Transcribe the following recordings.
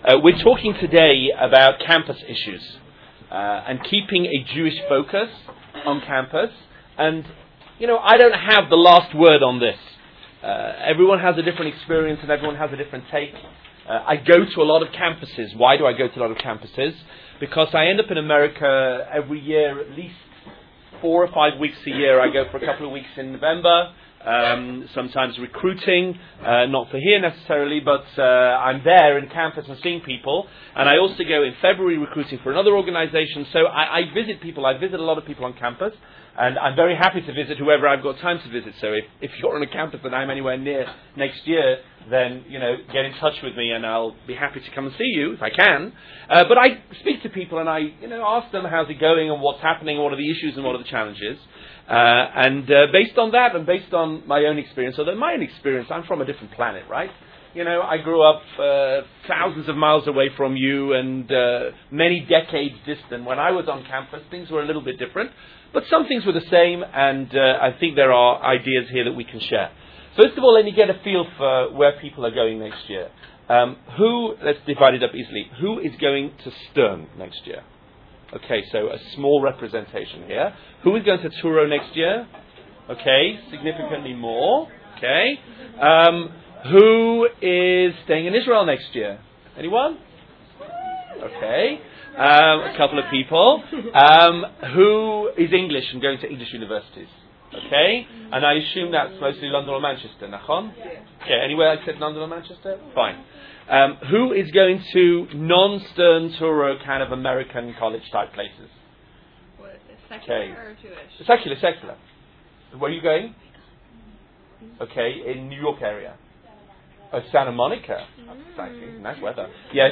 We're talking today about campus issues and keeping a Jewish focus on campus. And, I don't have the last word on this. Everyone has a different experience and everyone has a different take. I go to a lot of campuses. Why do I go to a lot of campuses? Because I end up in America every year, at least 4 or 5 weeks a year. I go for a couple of weeks in November. Sometimes recruiting, not for here necessarily, but I'm there in campus and seeing people. And I also go in February recruiting for another organization. So I visit people. I visit a lot of people on campus. And I'm very happy to visit whoever I've got time to visit. So if you're on a campus that I'm anywhere near next year, then, get in touch with me and I'll be happy to come and see you if I can. But I speak to people and I, ask them how's it going and what's happening and what are the issues and what are the challenges. And based on that and based on my own experience, although my own experience, I'm from a different planet, right? I grew up thousands of miles away from you and many decades distant. When I was on campus, things were a little bit different. But some things were the same, and I think there are ideas here that we can share. First of all, let me get a feel for where people are going next year. Let's divide it up easily. Who is going to Stern next year? Okay, so a small representation here. Who is going to Truro next year? Okay, significantly more. Okay. Who is staying in Israel next year? Anyone? Okay. A couple of people. Who is English and going to English universities? Okay. And I assume that's mostly London or Manchester, Nachon? Okay, anywhere except London or Manchester? Fine. Who is going to non-Stern, Truro, kind of American college type places? What, secular or Jewish? Secular. Where are you going? Okay, in New York area. Oh, Santa Monica. That's exciting. Nice weather. Yes.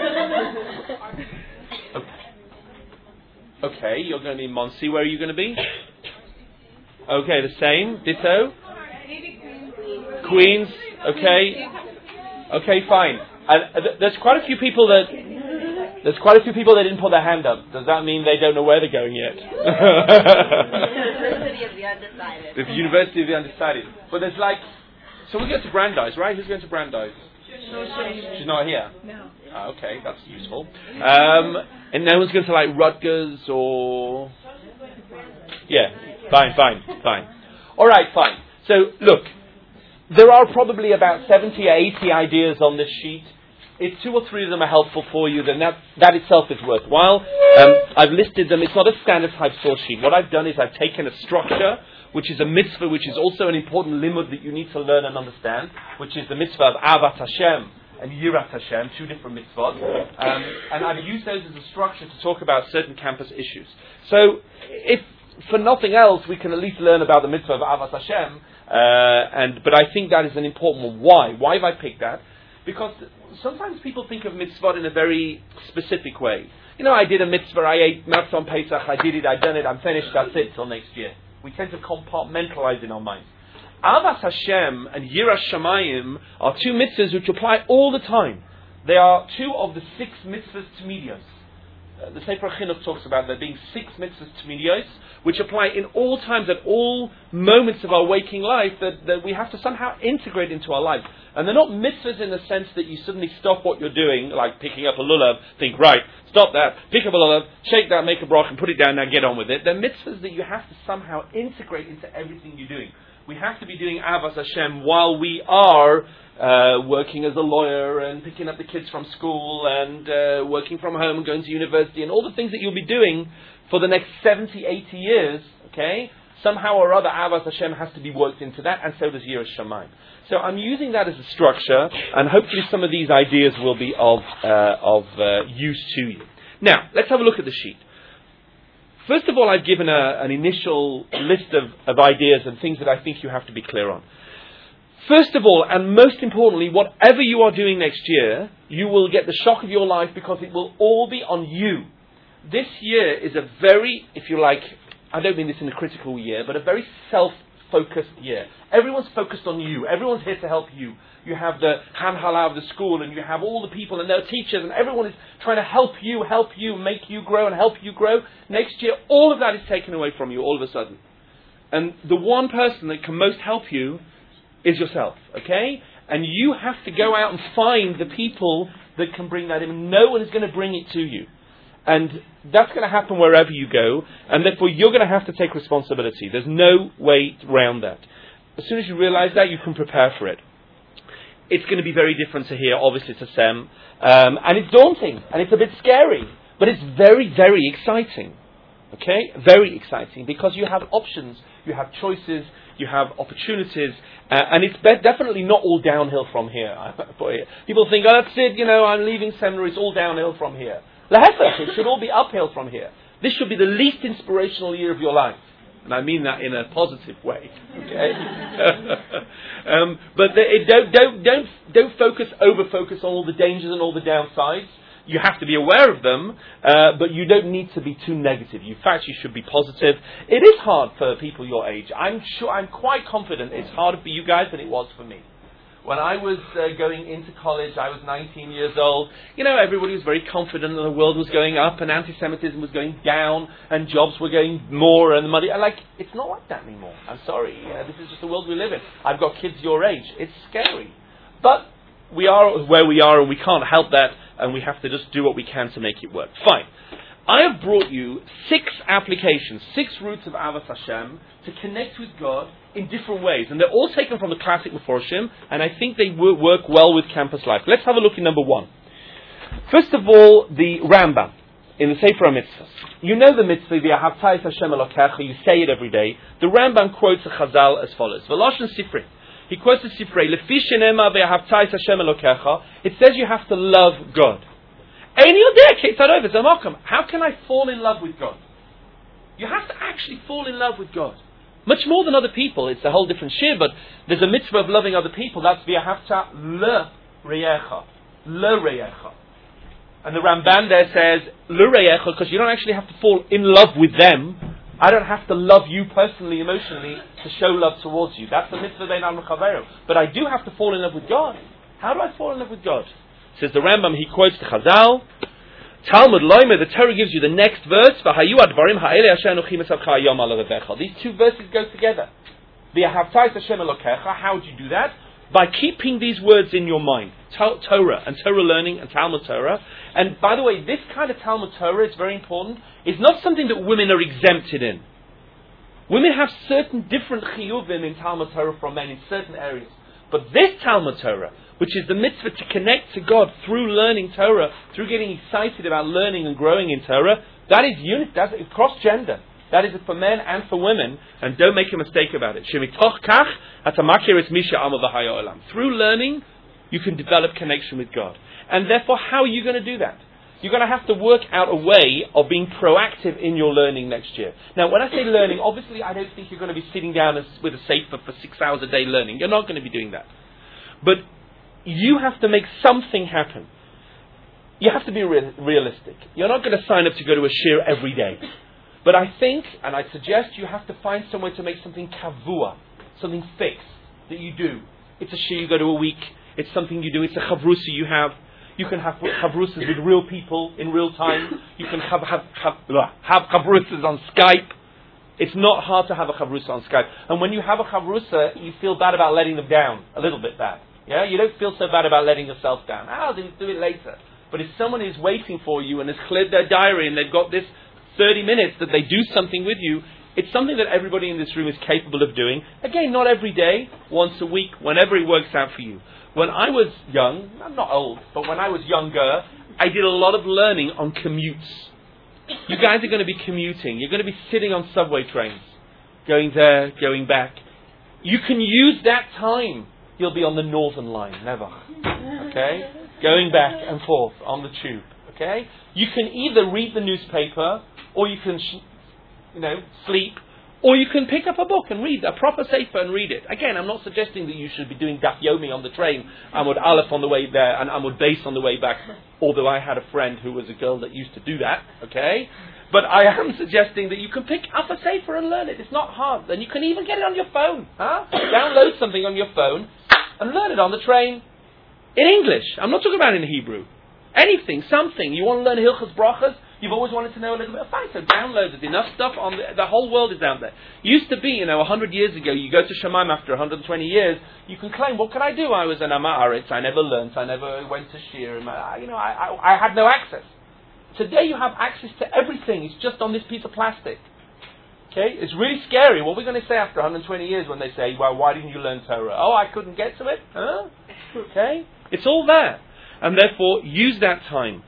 Okay, you're going to be in Monsey. Where are you going to be? Okay, the same. Ditto. Queens. Okay. Okay, fine. And there's quite a few people that didn't put their hand up. Does that mean they don't know where they're going yet? University of the Undecided. The University of the Undecided. But there's so we go to Brandeis, right? Who's going to Brandeis? She's not here. No. Okay, that's useful. And no one's going to Rutgers or... Yeah, fine. All right, fine. So, look, there are probably about 70 or 80 ideas on this sheet. If 2 or 3 of them are helpful for you, then that itself is worthwhile. I've listed them. It's not a standard type source sheet. What I've done is I've taken a structure, which is a mitzvah, which is also an important limud that you need to learn and understand, which is the mitzvah of Avat Hashem and Yirat Hashem, 2 different mitzvot. And I've used those as a structure to talk about certain campus issues. So, if for nothing else, we can at least learn about the mitzvah of Avat Hashem, but I think that is an important one. Why? Why have I picked that? Because sometimes people think of mitzvot in a very specific way. I did a mitzvah, I ate matzah on Pesach, I did it, I've done it, I'm finished, that's it, till next year. We tend to compartmentalize in our minds. Avas Hashem and Yiras Shamayim are 2 mitzvahs which apply all the time. They are 2 of the 6 mitzvahs Tmidiyos. The Sefer Chinuch talks about there being 6 mitzvahs Tmidiyos, which apply in all times, at all moments of our waking life, that we have to somehow integrate into our life. And they're not mitzvahs in the sense that you suddenly stop what you're doing, like picking up a lulav, think, right, stop that, pick up a lulav, shake that, make a brach, and put it down, now get on with it. They're mitzvahs that you have to somehow integrate into everything you're doing. We have to be doing Avas Hashem while we are working as a lawyer and picking up the kids from school and working from home and going to university and all the things that you'll be doing for the next 70, 80 years, okay? Somehow or other, Avas Hashem has to be worked into that, and so does Yiras Shamayim. So I'm using that as a structure, and hopefully some of these ideas will be of use to you. Now, let's have a look at the sheet. First of all, I've given an initial list of ideas and things that I think you have to be clear on. First of all, and most importantly, whatever you are doing next year, you will get the shock of your life because it will all be on you. This year is a very, if you like, I don't mean this in a critical year, but a very self-focused year. Everyone's focused on you. Everyone's here to help you. You have the Hanhala of the school, and you have all the people and their teachers, and everyone is trying to help you, make you grow, and help you grow. Next year, all of that is taken away from you all of a sudden. And the one person that can most help you is yourself, okay? And you have to go out and find the people that can bring that in. No one is going to bring it to you. And that's going to happen wherever you go, and therefore you're going to have to take responsibility. There's no way around that. As soon as you realize that, you can prepare for it. It's going to be very different to here, obviously, to Sem. And it's daunting, and it's a bit scary, but it's very, very exciting. Okay? Very exciting, because you have options, you have choices, you have opportunities, and it's definitely not all downhill from here. People think, oh, that's it, I'm leaving seminary, it's all downhill from here. Lahefech, it should all be uphill from here. This should be the least inspirational year of your life. And I mean that in a positive way. Okay? But don't over-focus on all the dangers and all the downsides. You have to be aware of them, but you don't need to be too negative. In fact, you should be positive. It is hard for people your age. I'm quite confident it's harder for you guys than it was for me. When I was going into college, I was 19 years old. Everybody was very confident that the world was going up and anti-Semitism was going down and jobs were going more and money. It's not like that anymore. I'm sorry. This is just the world we live in. I've got kids your age. It's scary. But we are where we are and we can't help that, and we have to just do what we can to make it work. Fine. I have brought you 6 applications, 6 routes of Avas Hashem to connect with God in different ways. And they're all taken from the classic Meforshim, and I think they work well with campus life. Let's have a look at number 1. First of all, the Rambam in the Sefer HaMitzvahs. You know the mitzvah, V'ahavta es Hashem Elokecha, you say it every day. The Rambam quotes a Chazal as follows. V'loshen Sifrei. He quotes the Sifrei, Lefi shenema v'ahavta es Hashem Elokecha. It says you have to love God. How can I fall in love with God? You have to actually fall in love with God. Much more than other people. It's a whole different shir, but there's a mitzvah of loving other people. That's v'ahavta le reyecha. Le reyecha. And the Ramban there says, le reyecha, because you don't actually have to fall in love with them. I don't have to love you personally, emotionally, to show love towards you. That's the mitzvah bein al mechaveru. But I do have to fall in love with God. How do I fall in love with God? Says the Rambam, he quotes the Chazal, Talmud Loimer, the Torah gives you the next verse, these 2 verses go together. How would you do that? By keeping these words in your mind. Torah, and Torah learning, and Talmud Torah. And by the way, this kind of Talmud Torah, it's very important, is not something that women are exempted in. Women have certain different chiyuvim in Talmud Torah from men in certain areas. But this Talmud Torah, which is the mitzvah to connect to God through learning Torah, through getting excited about learning and growing in Torah, that is unit, that's cross-gender. That is for men and for women, and don't make a mistake about it. Through learning, you can develop connection with God. And therefore, how are you going to do that? You're going to have to work out a way of being proactive in your learning next year. Now, when I say learning, obviously I don't think you're going to be sitting down with a sefer for 6 hours a day learning. You're not going to be doing that. But you have to make something happen. You have to be realistic. You're not going to sign up to go to a shir every day. But I think, and I suggest, you have to find some way to make something kavua, something fixed that you do. It's a shir you go to a week. It's something you do. It's a chavrusa you have. You can have chavrusas with real people in real time. You can have chavrusas on Skype. It's not hard to have a chavrusa on Skype. And when you have a chavrusa, you feel bad about letting them down. A little bit bad. Yeah? You don't feel so bad about letting yourself down. I'll do it later. But if someone is waiting for you and has cleared their diary and they've got this 30 minutes that they do something with you, it's something that everybody in this room is capable of doing. Again, not every day, once a week, whenever it works out for you. When I was young, I'm not old, but when I was younger, I did a lot of learning on commutes. You guys are going to be commuting. You're going to be sitting on subway trains, going there, going back. You can use that time. You'll be on the Northern Line, never. Okay? Going back and forth on the tube. Okay? You can either read the newspaper, or you can, sleep, or you can pick up a book and read a proper sefer and read it. Again, I'm not suggesting that you should be doing Daf Yomi on the train, Amud Aleph on the way there, and Amud Beis on the way back. Although I had a friend who was a girl that used to do that. Okay? But I am suggesting that you can pick up a sefer and learn it. It's not hard. And you can even get it on your phone. Download something on your phone and learn it on the train. In English. I'm not talking about in Hebrew. Anything, something. You want to learn Hilchos Brachos? You've always wanted to know a little bit. Fine, so download it. Enough stuff on the whole world is out there. Used to be, 100 years ago, you go to Shemaim after 120 years, you can claim, what can I do? I was an Amaretz, I never learnt, I never went to Shir, I had no access. Today you have access to everything. It's just on this piece of plastic. Okay? It's really scary. What are we going to say after 120 years when they say, well, why didn't you learn Torah? Oh, I couldn't get to it? Huh? Okay? It's all there. And therefore, use that time.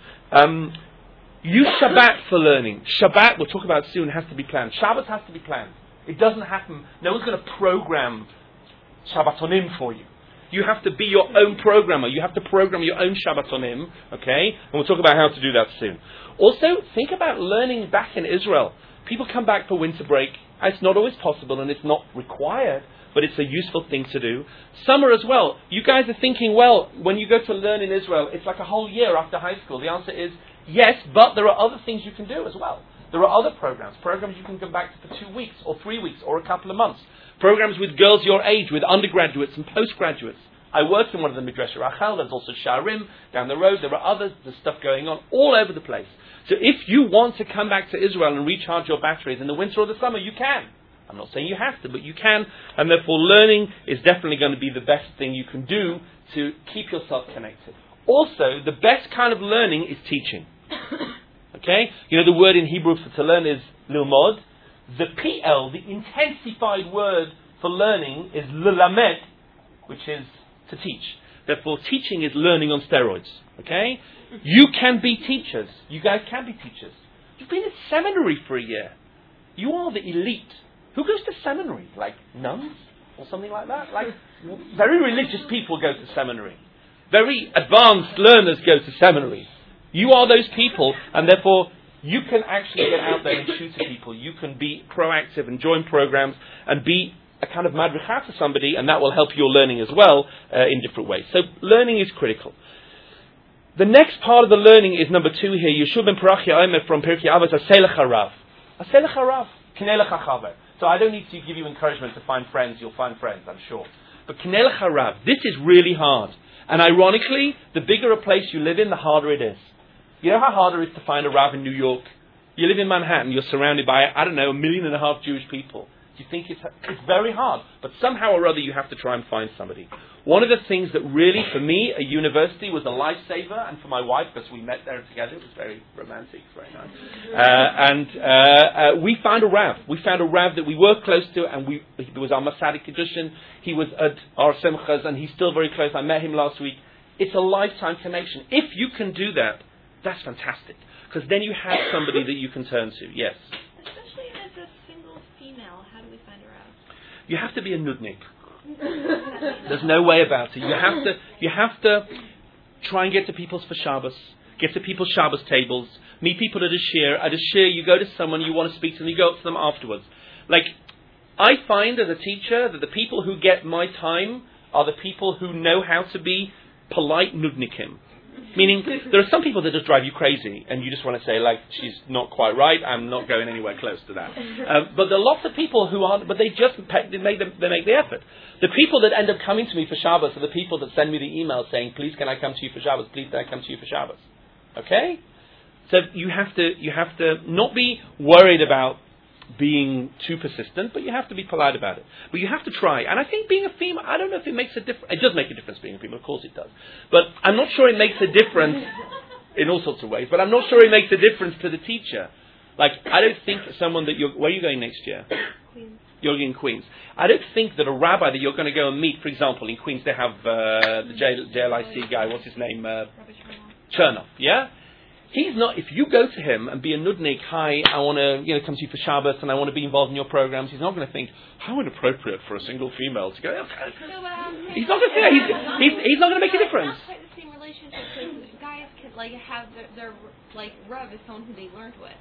Use Shabbat for learning. Shabbat, we'll talk about soon, has to be planned. Shabbos has to be planned. It doesn't happen. No one's going to program Shabbatonim for you. You have to be your own programmer. You have to program your own Shabbatonim. Okay? And we'll talk about how to do that soon. Also, think about learning back in Israel. People come back for winter break. It's not always possible and it's not required, but it's a useful thing to do. Summer as well. You guys are thinking, well, when you go to learn in Israel, it's like a whole year after high school. The answer is yes, but there are other things you can do as well. There are other programs you can come back to for 2 weeks or 3 weeks or a couple of months. Programs with girls your age, with undergraduates and postgraduates. I worked in one of them, Midrash Rachel. There's also Sharim down the road. There are others. There's stuff going on all over the place. So if you want to come back to Israel and recharge your batteries in the winter or the summer, you can. I'm not saying you have to, but you can. And therefore, learning is definitely going to be the best thing you can do to keep yourself connected. Also, the best kind of learning is teaching. Okay? The word in Hebrew for to learn is lilmod. The PL, the intensified word for learning, is lelamed, which is to teach. Therefore, teaching is learning on steroids. Okay? You can be teachers. You guys can be teachers. You've been in seminary for a year. You are the elite. Who goes to seminary? Like nuns? Or something like that? Like very religious people go to seminary. Very advanced learners go to seminary. You are those people, and therefore you can actually get out there and shoot at people. You can be proactive and join programs and be a kind of madricha to somebody, and that will help your learning as well in different ways. So learning is critical. The next part of the learning is number 2 here. Yeshua ben Parachia Omer from Pirkei Avos, Aselech harav. Aselech harav. Kinelech hachaver. So I don't need to give you encouragement to find friends. You'll find friends, I'm sure. But Kinelech harav. This is really hard. And ironically, the bigger a place you live in, the harder it is. You know how hard it is to find a Rav in New York? You live in Manhattan, you're surrounded by, 1.5 million Jewish people. You think it's very hard, but somehow or other you have to try and find somebody. One of the things that really, for me, a university was a lifesaver, and for my wife, because we met there together, it was very romantic, very nice. We found a Rav. We found a Rav that we were close to, and he was our Masadi Kedushin. He was at our Simchas, and he's still very close. I met him last week. It's a lifetime connection. If you can do that, that's fantastic, because then you have somebody that you can turn to. Yes? Especially as a single female, how do we find her out? You have to be a nudnik. There's no way about it. You have to try and get to people's for Shabbos, get to people's Shabbos tables, meet people at a shir. At a shir, you go to someone, you want to speak to them, you go up to them afterwards. Like, I find as a teacher that the people who get my time are the people who know how to be polite nudnikim. Meaning, there are some people that just drive you crazy, and you just want to say, like, she's not quite right, I'm not going anywhere close to that. But there are lots of people who aren't, but they make the effort. The people that end up coming to me for Shabbos are the people that send me the email saying, please can I come to you for Shabbos, please can I come to you for Shabbos. Okay? So you have to not be worried about being too persistent, but you have to be polite about it. But you have to try. And I think being a female, I don't know if it makes a difference. It does make a difference being a female, of course it does. But I'm not sure it makes a difference in all sorts of ways. But I'm not sure it makes a difference to the teacher. Like, I don't think someone that where are you going next year? Queens. You're in Queens. I don't think that a rabbi that you're going to go and meet, for example, in Queens they have the JLIC guy, what's his name? Chernoff, yeah? He's not, if you go to him and be a nudnik, hi, I want to come to you for Shabbos and I want to be involved in your programs, he's not going to think, how inappropriate for a single female to go. He's not going to say, he's not going to make a difference. It's not quite the same relationship, because guys can have their Rav is someone who they learned with.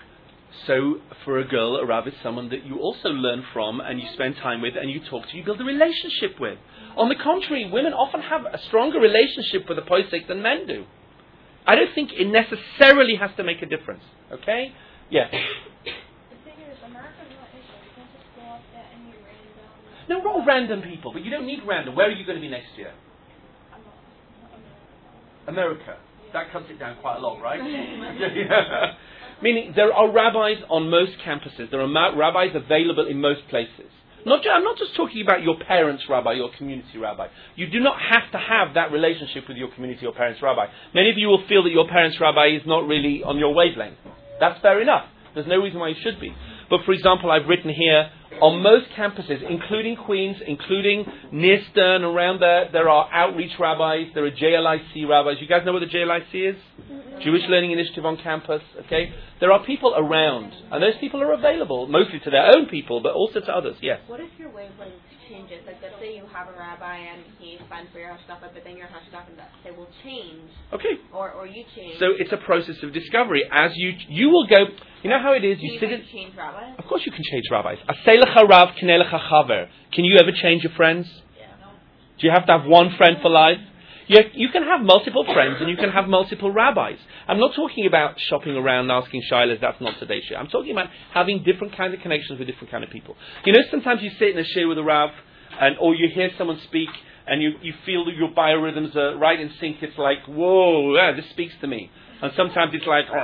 So, for a girl, a Rav is someone that you also learn from and you spend time with and you talk to, you build a relationship with. On the contrary, women often have a stronger relationship with a posek than men do. I don't think it necessarily has to make a difference. Okay? Yeah. The thing is, America's not Israel. You can't just go up there and you random. No, not random people, but you don't need random. Where are you going to be next year? America. America. Yeah. That cuts it down quite a lot, right? Yeah. Meaning, there are rabbis on most campuses. There are rabbis available in most places. I'm not just talking about your parents' rabbi, your community rabbi. You do not have to have that relationship with your community or parents' rabbi. Many of you will feel that your parents' rabbi is not really on your wavelength. That's fair enough. There's no reason why you should be. But for example, I've written here, on most campuses, including Queens, including near Stern, around there are outreach rabbis, there are JLIC rabbis. You guys know what the JLIC is? Jewish Learning Initiative on campus, okay? There are people around, and those people are available, mostly to their own people, but also to others, yes. What if your wavelength changes? Like, let's say you have a rabbi and he's fine for your hashkafa, but then your hashkafa they will change. Okay. Or you change. So it's a process of discovery. As you will go, you know how it is, you sit in... change rabbis? Of course you can change rabbis. Aselecha rav kinelecha chaver. Can you ever change your friends? Yeah. Do you have to have one friend for life? You can have multiple friends and you can have multiple rabbis. I'm not talking about shopping around and asking shilas, that's not today's shir. I'm talking about having different kinds of connections with different kind of people. You know, sometimes you sit in a shir with a rav, or you hear someone speak, and you feel that your biorhythms are right in sync. It's like, whoa, yeah, this speaks to me. And sometimes it's like,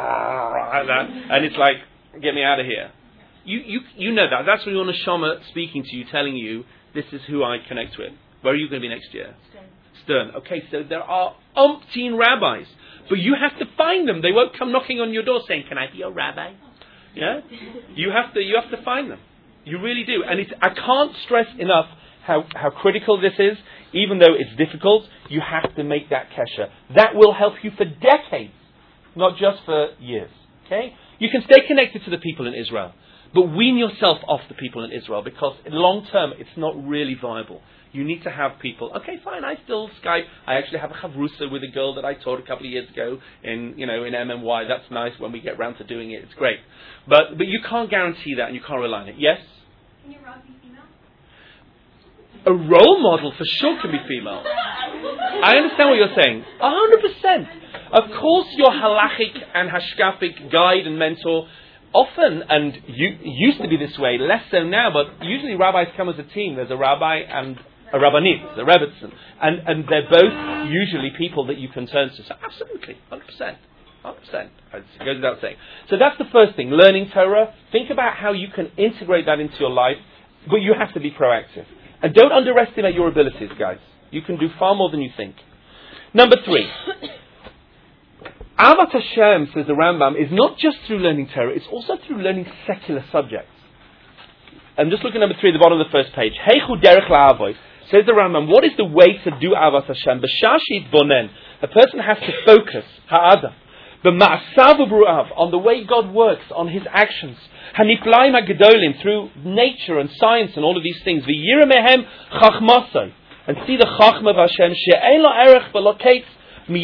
and it's like, get me out of here. You know that. That's when your neshama speaking to you, telling you, this is who I connect with. Where are you going to be next year? Stern. Okay, so there are umpteen rabbis, but you have to find them. They won't come knocking on your door saying, "Can I be your rabbi?" Yeah, you have to find them. You really do, and I can't stress enough how critical this is. Even though it's difficult, you have to make that kesher. That will help you for decades, not just for years. Okay, you can stay connected to the people in Israel, but wean yourself off the people in Israel because long term it's not really viable. You need to have people. Okay, fine. I still Skype. I actually have a chavrusa with a girl that I taught a couple of years ago in MMY. That's nice when we get round to doing it. It's great, but you can't guarantee that and you can't rely on it. Yes. Can your Rav be female? A role model for sure can be female. I understand what you're saying. 100%. Of course, your halachic and hashkafic guide and mentor. Often, and used to be this way, less so now, but usually rabbis come as a team. There's a rabbi and a rabbinit, a rebbitzin, and they're both usually people that you can turn to. So absolutely, 100%. It goes without saying. So that's the first thing, learning Torah. Think about how you can integrate that into your life, but you have to be proactive. And don't underestimate your abilities, guys. You can do far more than you think. Number 3. Avat Hashem, says the Rambam, is not just through learning Torah, it's also through learning secular subjects. And just look at number 3 at the bottom of the first page. Heichu derech la'avoy. Says the Rambam, what is the way to do Avat Hashem? B'shashit bonen. A person has to focus, ha'adam, b'ma'asav u'bru'av, on the way God works, on His actions. Haniflaim ha'gedolim, through nature and science and all of these things. V'yireh mehem chachmasai. And see the chachma of Hashem, she'ein lo erech v'lo kates. You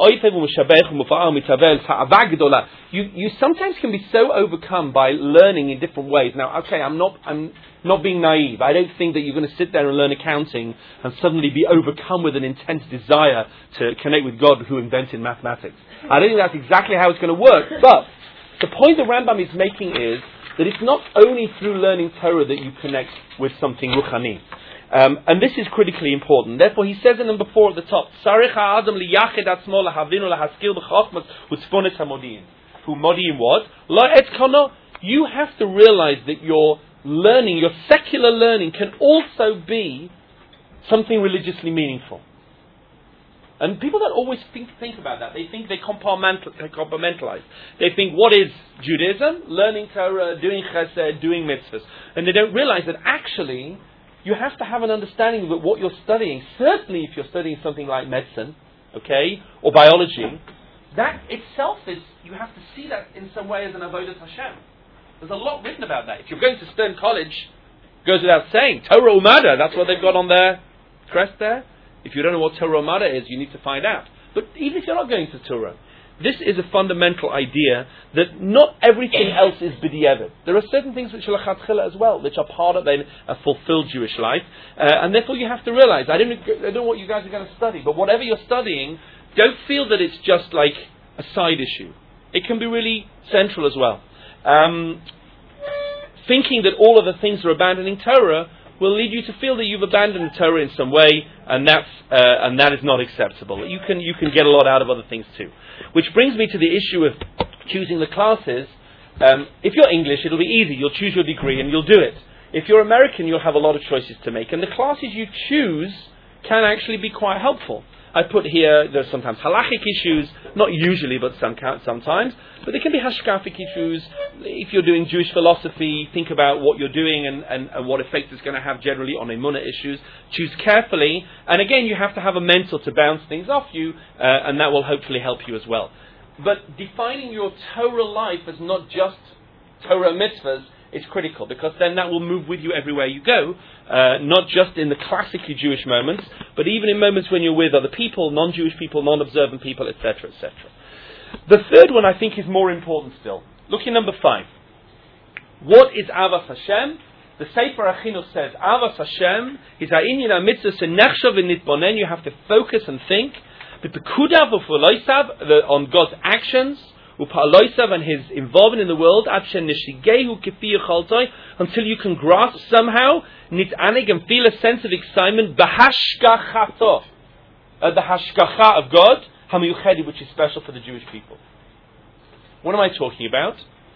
sometimes can be so overcome by learning in different ways. Now, okay, I'm not being naive. I don't think that you're going to sit there and learn accounting and suddenly be overcome with an intense desire to connect with God who invented mathematics. I don't think that's exactly how it's going to work. But the point the Rambam is making is that it's not only through learning Torah that you connect with something ruchani. And this is critically important. Therefore, he says in number 4 at the top, Sarich ha'adam liyachid atzmo lahavinu lahaskil b'chachmas utzfonet hamodiin. Who modiin was? La et kono. You have to realize that your learning, your secular learning, can also be something religiously meaningful. And people don't always think about that. They think they compartmentalize. They think, what is Judaism? Learning Torah, doing chesed, doing mitzvahs. And they don't realize that actually you have to have an understanding that what you're studying, certainly if you're studying something like medicine, okay, or biology, that itself is, you have to see that in some way as an avodas Hashem. There's a lot written about that. If you're going to Stern College, it goes without saying, Torah Umada, that's what they've got on their crest there. If you don't know what Torah Umada is, you need to find out. But even if you're not going to Torah, this is a fundamental idea that not everything else is b'di'evet. There are certain things which are lechatchila as well, which are part of a fulfilled Jewish life, and therefore you have to realize, I don't know what you guys are going to study, but whatever you're studying, don't feel that it's just like a side issue. It can be really central as well. Thinking that all of the things are abandoning Torah will lead you to feel that you've abandoned the Torah in some way, and that is not acceptable. You can get a lot out of other things too. Which brings me to the issue of choosing the classes. If you're English, it'll be easy. You'll choose your degree and you'll do it. If you're American, you'll have a lot of choices to make, and the classes you choose can actually be quite helpful. I put here, there's sometimes halachic issues, not usually, but sometimes, but there can be hashkafic issues. If you're doing Jewish philosophy, think about what you're doing and what effect it's going to have generally on emunah issues. Choose carefully, and again, you have to have a mentor to bounce things off you, and that will hopefully help you as well. But defining your Torah life as not just Torah mitzvahs is critical, because then that will move with you everywhere you go, not just in the classically Jewish moments, but even in moments when you're with other people, non-Jewish people, non-observant people, etc., etc. The third one I think is more important still. Look in number 5. What is Avas Hashem? The Sefer HaChinuch says, Avas Hashem is ha'inyan ha'mitzvah senechshav v'nitbonen. You have to focus and think. B'pekudav u'foloisav, on God's actions, u'pa'aloisav, and His involvement in the world, ad shenishigehu kifi yechaltoi, until you can grasp somehow, nit'anig, and feel a sense of excitement, b'hashgachato, the hashgacha of God, hamiyuchedi, which is special for the Jewish people. What am I talking about?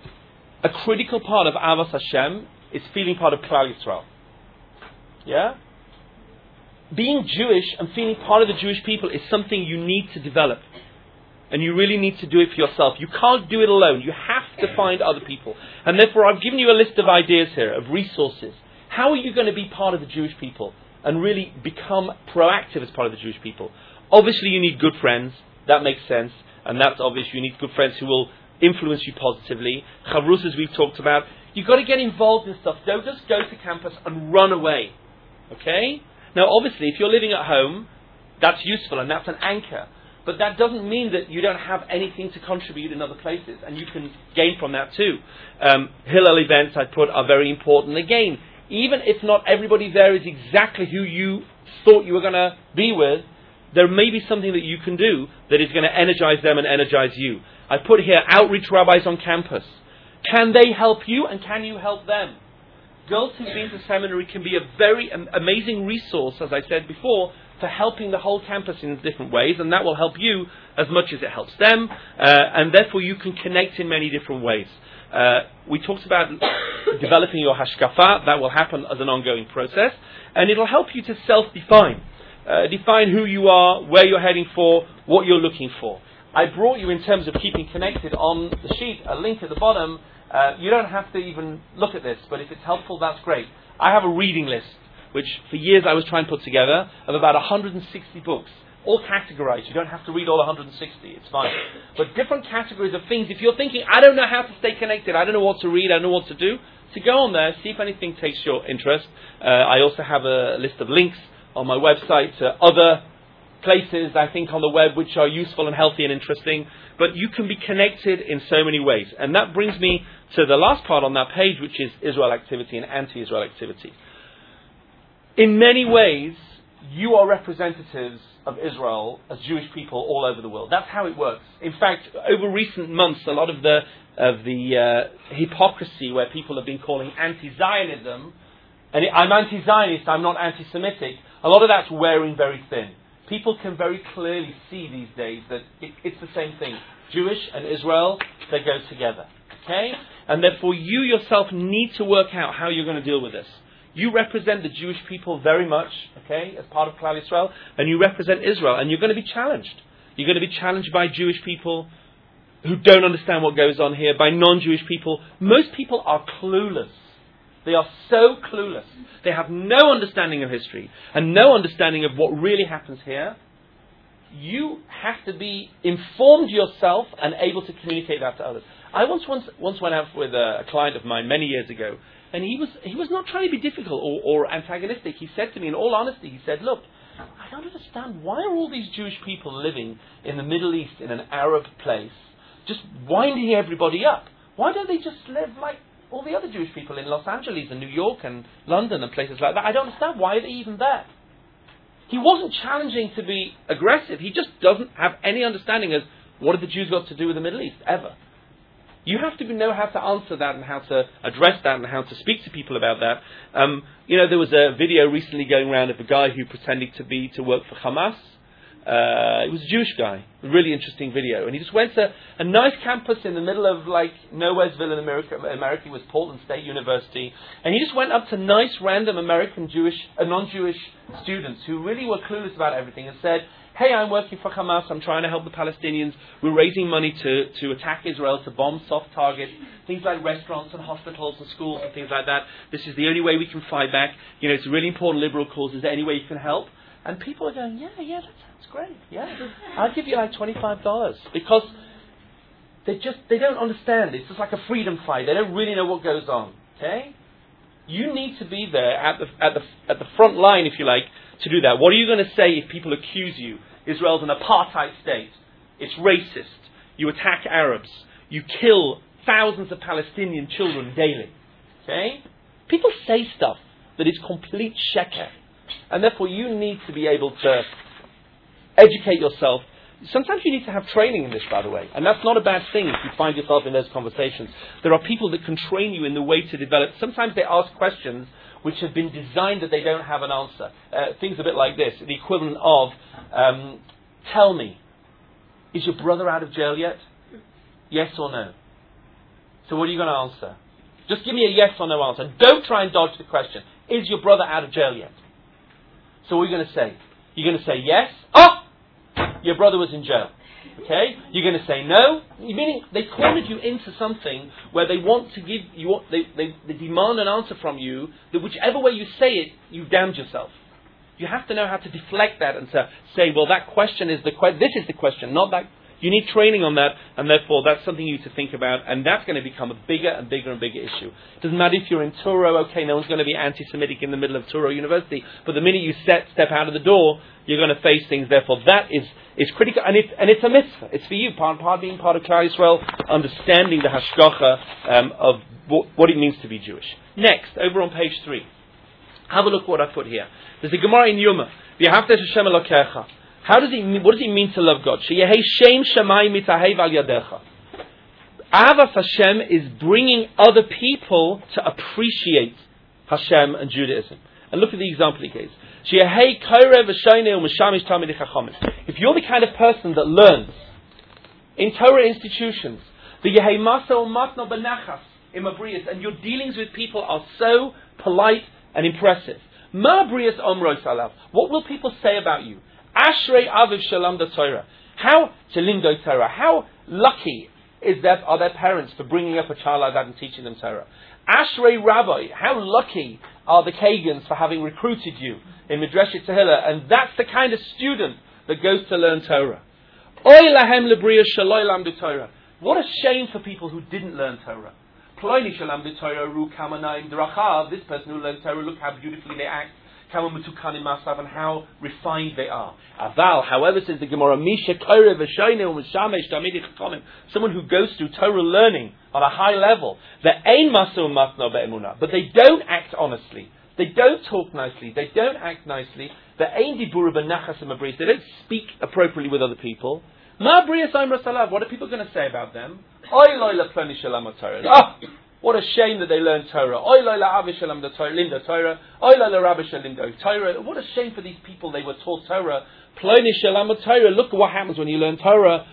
A critical part of Avas Hashem is feeling part of Klal Yisrael. Yeah? Being Jewish and feeling part of the Jewish people is something you need to develop. And you really need to do it for yourself. You can't do it alone. You have to find other people. And therefore I've given you a list of ideas here, of resources. How are you going to be part of the Jewish people and really become proactive as part of the Jewish people? Obviously you need good friends. That makes sense. And that's obvious. You need good friends who will influence you positively. Chavrus, as we've talked about. You've got to get involved in stuff. Don't just go to campus and run away. Okay? Now, obviously, if you're living at home, that's useful and that's an anchor. But that doesn't mean that you don't have anything to contribute in other places, and you can gain from that too. Hillel events, I put, are very important. Again, even if not everybody there is exactly who you thought you were going to be with, there may be something that you can do that is going to energize them and energize you. I put here outreach rabbis on campus. Can they help you, and can you help them? Girls who've been to seminary can be a very amazing resource, as I said before, for helping the whole campus in different ways, and that will help you as much as it helps them, and therefore you can connect in many different ways. We talked about developing your hashkafa. That will happen as an ongoing process, and it'll help you to self-define. Define who you are, where you're heading for, what you're looking for. I brought you, in terms of keeping connected on the sheet, a link at the bottom. You don't have to even look at this, but if it's helpful, that's great. I have a reading list, which for years I was trying to put together, of about 160 books, all categorized. You don't have to read all 160, it's fine. But different categories of things. If you're thinking, I don't know how to stay connected, I don't know what to read, I don't know what to do, so go on there, see if anything takes your interest. I also have a list of links on my website to other places, I think, on the web which are useful and healthy and interesting. But you can be connected in so many ways. And that brings me to the last part on that page, which is Israel activity and anti-Israel activity. In many ways, you are representatives of Israel as Jewish people all over the world. That's how it works. In fact, over recent months, a lot of the hypocrisy where people have been calling anti-Zionism, and I'm anti-Zionist, I'm not anti-Semitic, a lot of that's wearing very thin. People can very clearly see these days that it's the same thing. Jewish and Israel, they go together. Okay? And therefore you yourself need to work out how you're going to deal with this. You represent the Jewish people very much, okay, as part of Klal Yisrael, and you represent Israel, and you're going to be challenged. You're going to be challenged by Jewish people who don't understand what goes on here, by non-Jewish people. Most people are clueless. They are so clueless. They have no understanding of history and no understanding of what really happens here. You have to be informed yourself and able to communicate that to others. I once went out with a client of mine many years ago, and he was not trying to be difficult or antagonistic. He said to me, in all honesty, he said, look, I don't understand, why are all these Jewish people living in the Middle East in an Arab place just winding everybody up? Why don't they just live like all the other Jewish people in Los Angeles and New York and London and places like that? I don't understand, why are they even there? He wasn't challenging to be aggressive. He just doesn't have any understanding of what have the Jews got to do with the Middle East, ever. You have to know how to answer that and how to address that and how to speak to people about that. There was a video recently going around of a guy who pretended to work for Hamas. It was a Jewish guy. A really interesting video. And he just went to a nice campus in the middle of Nowheresville in America. It was Portland State University. And he just went up to nice random American non-Jewish students who really were clueless about everything and said, hey, I'm working for Hamas, I'm trying to help the Palestinians, we're raising money to attack Israel, to bomb soft targets, things like restaurants and hospitals and schools and things like that. This is the only way we can fight back. It's a really important liberal cause. Is there any way you can help? And people are going, yeah, that sounds great. Yeah, I'll give you $25 because they don't understand. It's just like a freedom fight. They don't really know what goes on. Okay, you need to be there at the front line, if you like, to do that. What are you going to say if people accuse you? Israel's an apartheid state. It's racist. You attack Arabs. You kill thousands of Palestinian children daily. Okay, people say stuff that is complete sheker. And therefore you need to be able to educate yourself. Sometimes you need to have training in this, by the way. And that's not a bad thing if you find yourself in those conversations. There are people that can train you in the way to develop. Sometimes they ask questions which have been designed that they don't have an answer. Things a bit like this. The equivalent of, tell me, is your brother out of jail yet? Yes or no? So what are you going to answer? Just give me a yes or no answer. Don't try and dodge the question. Is your brother out of jail yet? So what are you going to say? You're going to say yes. Oh! Your brother was in jail. Okay? You're going to say no. Meaning they cornered you into something where they want to give you, they demand an answer from you that whichever way you say it, you've damned yourself. You have to know how to deflect that and to say, well, that question is this is the question, not that. You need training on that, and therefore that's something you need to think about, and that's going to become a bigger and bigger and bigger issue. It doesn't matter if you're in Touro, okay, no one's going to be anti-Semitic in the middle of Touro University, but the minute you step out of the door, you're going to face things. Therefore, that is critical, and it's a mitzvah. It's for you, being part of Klal Yisrael, understanding the hashgacha of what it means to be Jewish. Next, over on page 3, have a look what I put here. There's a Gemara in Yuma. V'ahavta es Hashem Elokecha. What does it mean to love God? Ahavas Hashem is bringing other people to appreciate Hashem and Judaism. And look at the example he gives. If you're the kind of person that learns in Torah institutions, and your dealings with people are so polite and impressive, what will people say about you? Ashrei Aviv Shalom da Torah. How lucky are their parents for bringing up a child like that and teaching them Torah? Ashrei Rabbi. How lucky are the Kagans for having recruited you in Midrashet Tehillah? And that's the kind of student that goes to learn Torah. Oy lahem lebriya shaloi lamdu Torah. What a shame for people who didn't learn Torah. Ploini shalamdu Torah ru kamanayim drachav. This person who learned Torah, look how beautifully they act. And how refined they are. Aval, however, says the Gemara, someone who goes through Torah learning on a high level, but they don't act honestly, they don't talk nicely, they don't act nicely, they don't speak appropriately with other people. What are people going to say about them? What a shame that they learn Torah. What a shame for these people they were taught Torah. Look at what happens when you learn Torah.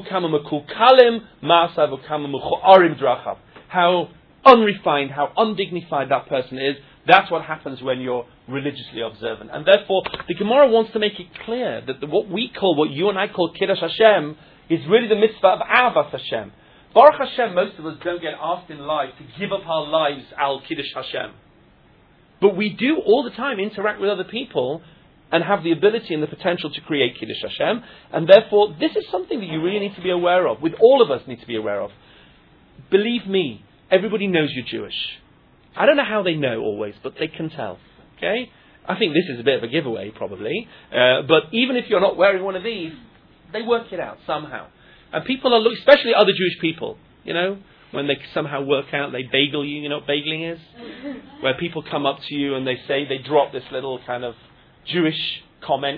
How unrefined, how undignified that person is. That's what happens when you're religiously observant. And therefore, the Gemara wants to make it clear that what you and I call Kiddush Hashem, is really the mitzvah of Ahavas Hashem. Baruch Hashem, most of us don't get asked in life to give up our lives al Kiddush Hashem. But we do all the time interact with other people and have the ability and the potential to create Kiddush Hashem. And therefore, this is something that you really need to be aware of. With all of us need to be aware of. Believe me, everybody knows you're Jewish. I don't know how they know always, but they can tell. Okay? I think this is a bit of a giveaway, probably. But even if you're not wearing one of these, they work it out somehow. And people are, especially other Jewish people, when they somehow work out, they bagel you. You know what bageling is? Where people come up to you and they drop this little kind of Jewish comment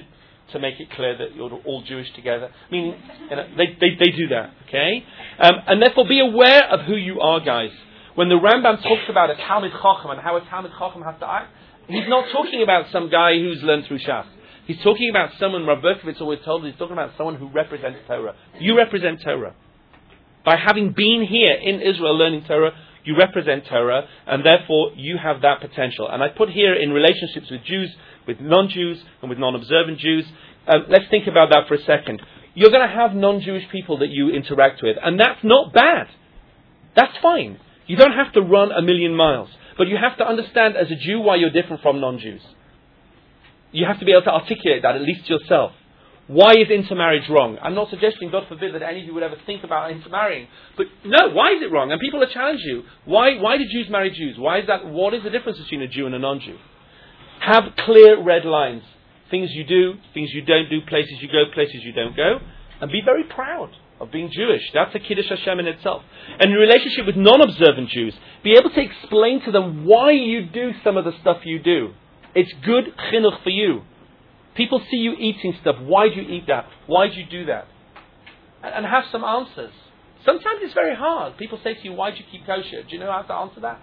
to make it clear that you're all Jewish together. I mean, they do that, okay? And therefore be aware of who you are, guys. When the Rambam talks about a Talmid Chacham and how a Talmid Chacham has to act, he's not talking about some guy who's learned through Shas. He's talking about someone, Rav Berkovitz always told us, he's talking about someone who represents Torah. You represent Torah. By having been here in Israel learning Torah, you represent Torah, and therefore you have that potential. And I put here in relationships with Jews, with non-Jews, and with non-observant Jews. Let's think about that for a second. You're going to have non-Jewish people that you interact with, and that's not bad. That's fine. You don't have to run a million miles. But you have to understand as a Jew why you're different from non-Jews. You have to be able to articulate that, at least to yourself. Why is intermarriage wrong? I'm not suggesting, God forbid, that any of you would ever think about intermarrying. But no, why is it wrong? And people will challenge you. Why do Jews marry Jews? Why is that? What is the difference between a Jew and a non-Jew? Have clear red lines. Things you do, things you don't do, places you go, places you don't go. And be very proud of being Jewish. That's a Kiddush Hashem in itself. And in relationship with non-observant Jews, be able to explain to them why you do some of the stuff you do. It's good chinuch for you. People see you eating stuff. Why do you eat that? Why do you do that? And have some answers. Sometimes it's very hard. People say to you, why do you keep kosher? Do you know how to answer that?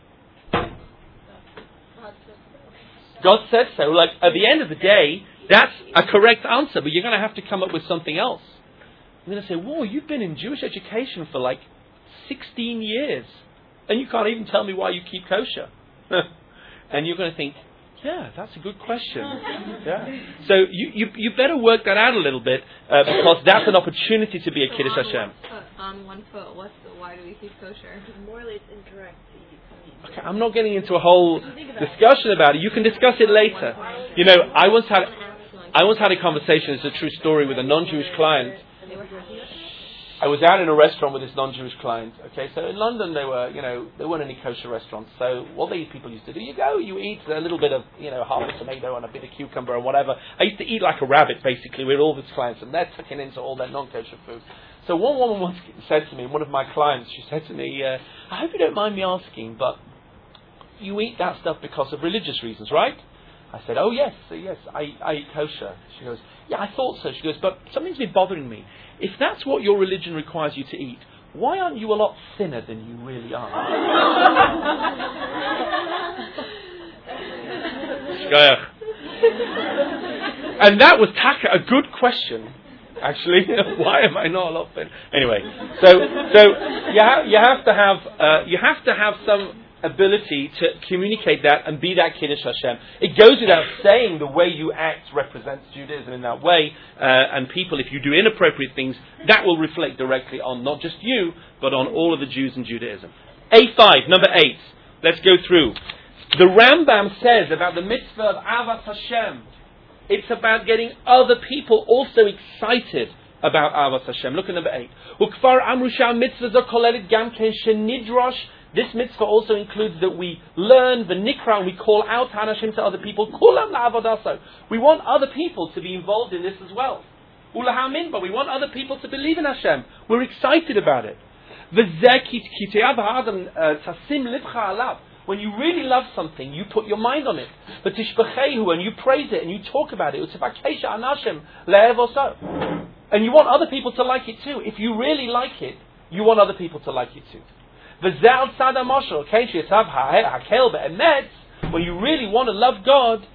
God said so. Like, at the end of the day, that's a correct answer, but you're going to have to come up with something else. You're going to say, whoa, you've been in Jewish education for like 16 years, and you can't even tell me why you keep kosher. And you're going to think, yeah, that's a good question. Yeah. So you better work that out a little bit, because that's an opportunity to be a Kiddush Hashem. On one foot, why do we keep kosher? Morally, it's incorrect to eat meat. Okay, I'm not getting into a whole discussion about it. You can discuss it later. You know, I once had a conversation, it's a true story, with a non-Jewish client. I was out in a restaurant with this non-Jewish client. Okay, so in London there weren't any kosher restaurants. So what these people used to do, you eat a little bit of, half a tomato and a bit of cucumber and whatever. I used to eat like a rabbit basically with all these clients, and they're tucking into all their non-kosher food. So one woman once said to me, one of my clients, she said to me, I hope you don't mind me asking, but you eat that stuff because of religious reasons, right? I said, oh yes, I eat kosher. She goes, yeah, I thought so. She goes, but something's been bothering me. If that's what your religion requires you to eat, why aren't you a lot thinner than you really are? And that was a good question, actually. Why am I not a lot thinner? Anyway, so you have to have some ability to communicate that and be that Kiddush Hashem. It goes without saying the way you act represents Judaism in that way, and people, if you do inappropriate things, that will reflect directly on not just you, but on all of the Jews in Judaism. A5, number 8. Let's go through. The Rambam says about the mitzvah of Ahavas Hashem, it's about getting other people also excited about Ahavas Hashem. Look at number 8. Ukfar amru mitzvah zo kolelet gam ken shenidrosh. This mitzvah also includes that we learn the nikra and we call out Hanashim to other people. Kulam la'avodaso. We want other people to be involved in this as well. Ulahamin, but we want other people to believe in Hashem. We're excited about it. When you really love something, you put your mind on it. But tishbachehu, and you praise it and you talk about it. And you want other people to like it too. If you really like it, you want other people to like it too. When you really want to love God,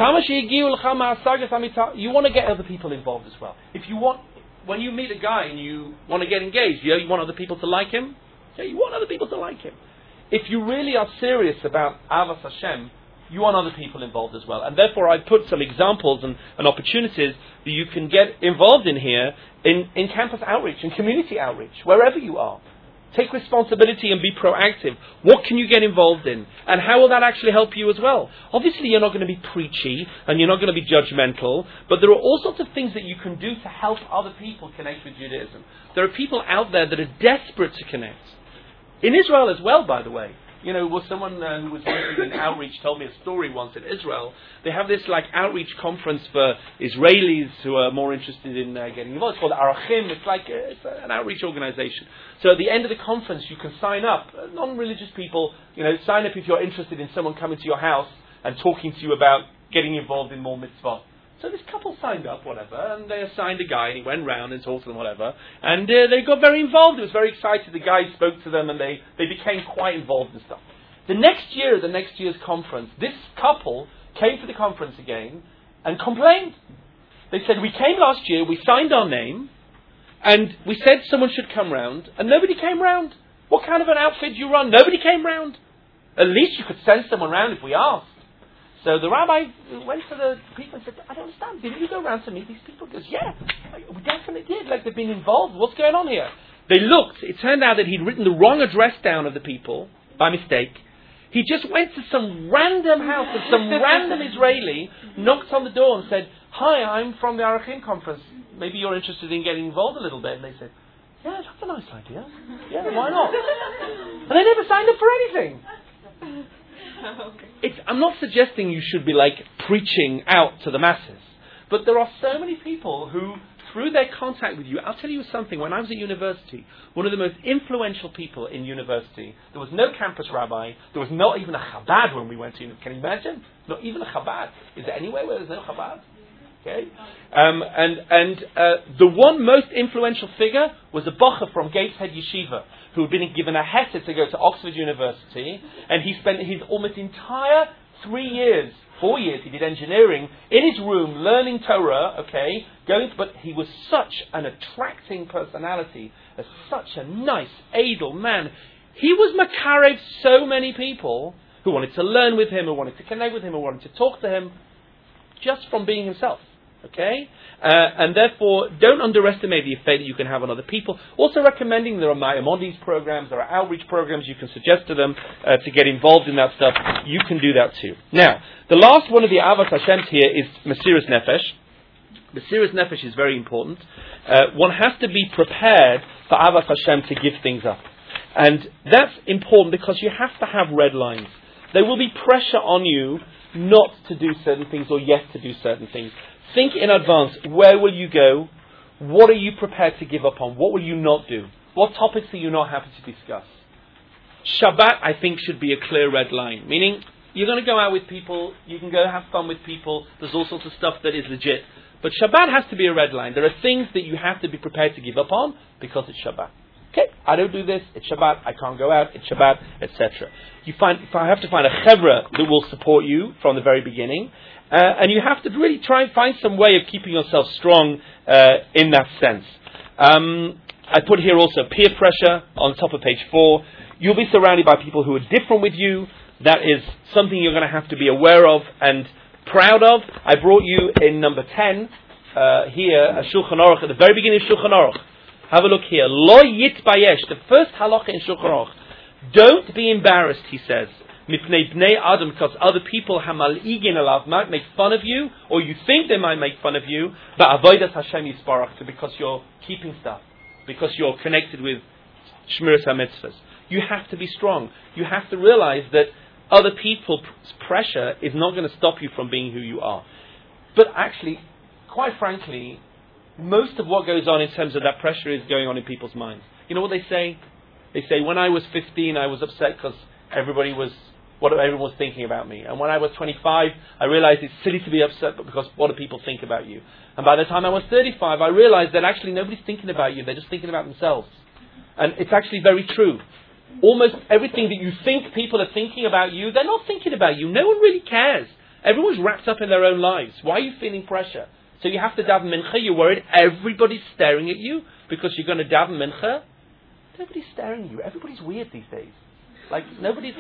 you want to get other people involved as well. When you meet a guy and you want to get engaged, you want other people to like him. You want other people to like him. If you really are serious about Ahavas Hashem, you want other people involved as well. And therefore I put some examples and opportunities that you can get involved in here in campus outreach and community outreach, wherever you are. Take responsibility and be proactive. What can you get involved in? And how will that actually help you as well? Obviously, you're not going to be preachy and you're not going to be judgmental, but there are all sorts of things that you can do to help other people connect with Judaism. There are people out there that are desperate to connect. In Israel as well, by the way. Someone who was working in outreach told me a story once in Israel. They have this outreach conference for Israelis who are more interested in getting involved. It's called Arachim. It's an outreach organization. So at the end of the conference, you can sign up. Non-religious people, sign up if you're interested in someone coming to your house and talking to you about getting involved in more mitzvah. So this couple signed up, whatever, and they assigned a guy, and he went round and talked to them, whatever, and they got very involved. It was very exciting. The guy spoke to them, and they became quite involved and stuff. The next year, at the next year's conference, this couple came to the conference again and complained. They said, we came last year, we signed our name, and we said someone should come round, and nobody came round. What kind of an outfit do you run? Nobody came round. At least you could send someone round if we asked. So the rabbi went to the people and said, I don't understand, didn't you go round to meet these people? He goes, yeah, we definitely did, like they've been involved. What's going on here? They looked, it turned out that he'd written the wrong address down of the people, by mistake. He just went to some random house of some random Israeli, knocked on the door and said, hi, I'm from the Arachim conference. Maybe you're interested in getting involved a little bit. And they said, yeah, that's a nice idea. Yeah, why not? And they never signed up for anything. I'm not suggesting you should be like preaching out to the masses, but there are so many people who, through their contact with you, I'll tell you something. When I was at university, one of the most influential people in university, there was no campus rabbi, there was not even a Chabad when we went to university. Can you imagine? Not even a Chabad. Is there anywhere where there's no Chabad? Okay, the one most influential figure was a bocher from Gateshead Yeshiva, who had been given a hesed to go to Oxford University, and he spent his almost entire 4 years, he did engineering, in his room, learning Torah, okay, but he was such an attracting personality, such a nice, edel man. He was makarev so many people who wanted to learn with him, who wanted to connect with him, who wanted to talk to him, just from being himself. Okay? And therefore, don't underestimate the effect that you can have on other people. Also recommending there are Maimonides programs, there are outreach programs you can suggest to them to get involved in that stuff. You can do that too. Now, the last one of the Avos Hashem here is Mesiras Nefesh. Mesiras Nefesh is very important. One has to be prepared for Avos Hashem to give things up. And that's important because you have to have red lines. There will be pressure on you not to do certain things or yes to do certain things. Think in advance, where will you go? What are you prepared to give up on? What will you not do? What topics are you not happy to discuss? Shabbat, I think, should be a clear red line. Meaning, you're going to go out with people, you can go have fun with people, there's all sorts of stuff that is legit. But Shabbat has to be a red line. There are things that you have to be prepared to give up on because it's Shabbat. Okay, I don't do this, it's Shabbat, I can't go out, it's Shabbat, etc. I have to find a chevra that will support you from the very beginning, and you have to really try and find some way of keeping yourself strong in that sense. I put here also peer pressure on top of page 4. You'll be surrounded by people who are different with you. That is something you're going to have to be aware of and proud of. I brought you in number 10 here, a Shulchan Aruch, at the very beginning of Shulchan Aruch. Have a look here. Lo yitbayesh, the first halacha in Shulchan Aruch. Don't be embarrassed, he says. Mipnei bnei Adam, because other people hamal'igin alav might make fun of you, or you think they might make fun of you, but avodas Hashem yisparach, because you're keeping stuff, because you're connected with Shmiras HaMitzvahs. You have to be strong. You have to realize that other people's pressure is not going to stop you from being who you are. But actually, quite frankly, most of what goes on in terms of that pressure is going on in people's minds. You know what they say? They say, when I was 15, I was upset because everyone was thinking about me. And when I was 25, I realized it's silly to be upset because what do people think about you? And by the time I was 35, I realized that actually nobody's thinking about you. They're just thinking about themselves. And it's actually very true. Almost everything that you think people are thinking about you, they're not thinking about you. No one really cares. Everyone's wrapped up in their own lives. Why are you feeling pressure? So you have to daven mincha, you're worried everybody's staring at you because you're going to daven mincha. Nobody's staring at you. Everybody's weird these days. Everybody's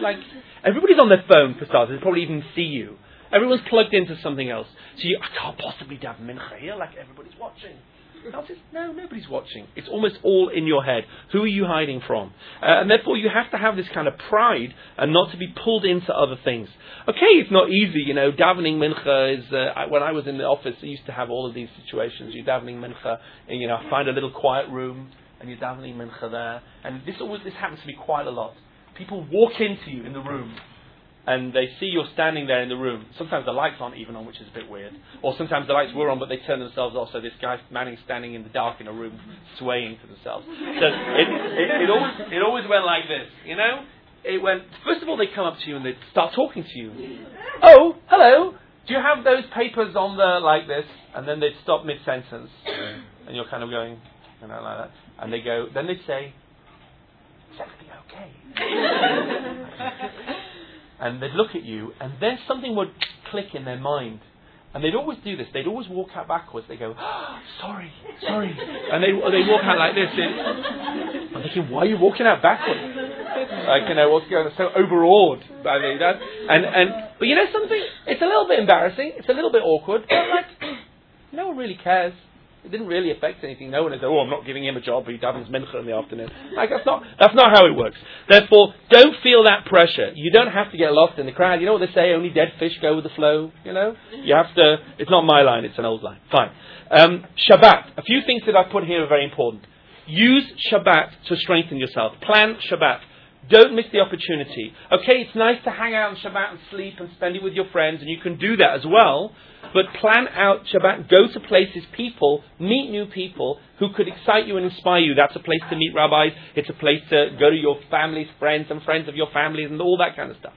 on their phone for starters. They probably even see you. Everyone's plugged into something else. So I can't possibly daven mincha here like everybody's watching. No, nobody's watching. It's almost all in your head. Who are you hiding from? And therefore you have to have this kind of pride and not to be pulled into other things. Okay, it's not easy, davening mincha is, when I was in the office, I used to have all of these situations. You're davening mincha, and find a little quiet room, and you're davening mincha there. And this happens to me quite a lot. People walk into you in the room, and they see you're standing there in the room. Sometimes the lights aren't even on, which is a bit weird. Or sometimes the lights were on, but they turn themselves off, so this guy's standing in the dark in a room, swaying to themselves. So it always went like this, It went, first of all, they come up to you and they start talking to you. Oh, hello. Do you have those papers on the like this, and then they'd stop mid-sentence, and you're kind of going, like that, and they go, then they'd say, "Is everything okay?" And they'd look at you, and then something would click in their mind. And they'd always do this. They'd always walk out backwards. They go, sorry. And they walk out like this. I'm thinking, why are you walking out backwards? What's going on? So overawed by that. But you know something? It's a little bit embarrassing. It's a little bit awkward. But no one really cares. It didn't really affect anything. No one said, I'm not giving him a job. He davens mincha in the afternoon. That's not how it works. Therefore, don't feel that pressure. You don't have to get lost in the crowd. You know what they say? Only dead fish go with the flow. You have to. It's not my line. It's an old line. Fine. Shabbat. A few things that I've put here are very important. Use Shabbat to strengthen yourself. Plan Shabbat. Don't miss the opportunity. Okay, it's nice to hang out on Shabbat and sleep and spend it with your friends, and you can do that as well. But plan out Shabbat. Go to places, meet new people who could excite you and inspire you. That's a place to meet rabbis. It's a place to go to your family's friends and friends of your families and all that kind of stuff.